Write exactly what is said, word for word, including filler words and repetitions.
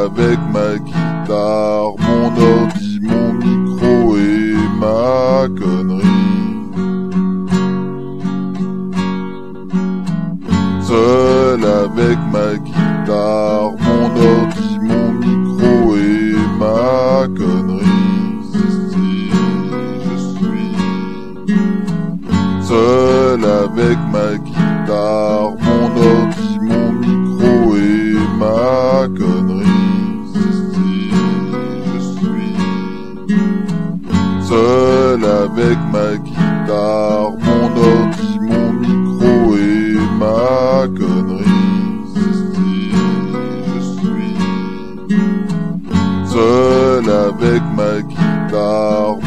avec ma guitare, mon ordi, mon micro et ma connerie. Seul avec ma guitare, mon ordi, mon micro et ma connerie. Si je suis seul avec ma guitare, mon ordi, mon micro et ma connerie. Si je suis seul avec ma guitare, mon ordi, mon micro et ma connerie. Si je suis seul avec ma guitare,